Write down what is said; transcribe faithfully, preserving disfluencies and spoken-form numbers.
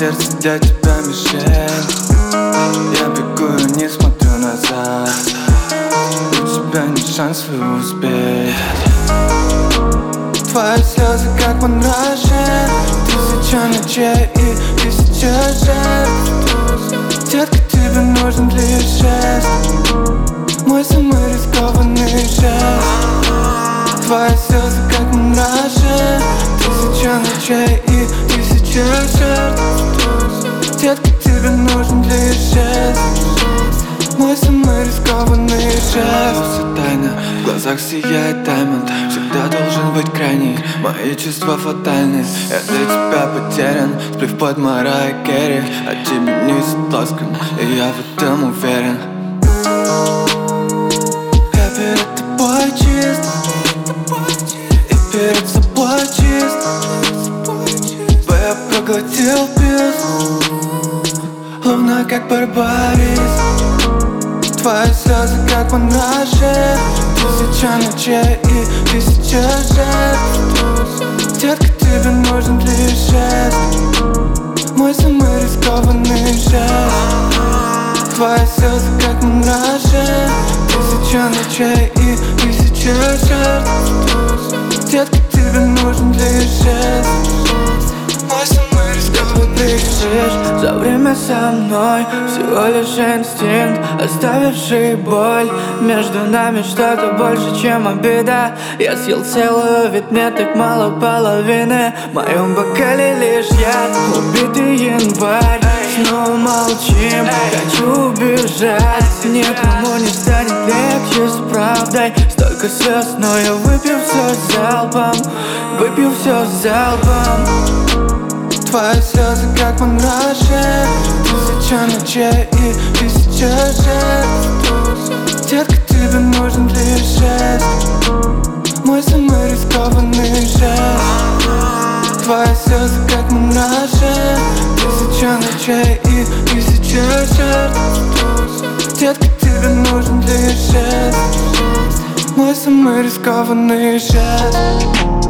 сердце для тебя мишень. Я бегу и не смотрю назад. У тебя нет шансов успеть. Твои слезы как мандраж, тысяча ночей и тысяча жертв. Детка, тебе нужен лишь жест, мой самый рискованный жест. Твои слезы как мандраж, тысяча ночей и тысяча жертв. Детка, тебе нужен лишь жест, мой самый рискованный жест. Все тайно, в глазах сияет даймонд. Всегда должен быть крайний, мои чувства фатальны. Я для тебя потерян, сплив под Марайя Керри. А тебе не согласен, и я в этом уверен. Я перед тобой чист, и перед собой чист. Бо я проглотил пиз, ловно как барбарис. Твои слезы как мандраж, тысяча ночей и тысяча жертв. Детка, тебе нужен лишь жест, мой самый рискованный жест. Твои слезы как мандраж, тысяча ночей и тысяча жертв. Детка, тебе нужен лишь жест, мой самый рискованный жест. За время со мной всего лишь инстинкт, оставивший боль. Между нами что-то больше, чем обида. Я съел целую, ведь мне так мало половины. В моем бокале лишь яд, убитый январь. Снова молчим, хочу убежать. Никому не станет легче с правдой. Столько слез, но я выпью все залпом. Выпью все залпом. Твои слезы как мандраж, тысяча ночей и тысяча жертв. Детка, тебе нужен лишь жест, мой самый рискованный жест. Твои слезы как мандраж, тысяча ночей и тысяча жертв. Детка, тебе нужен лишь жест, мой самый рискованный жест.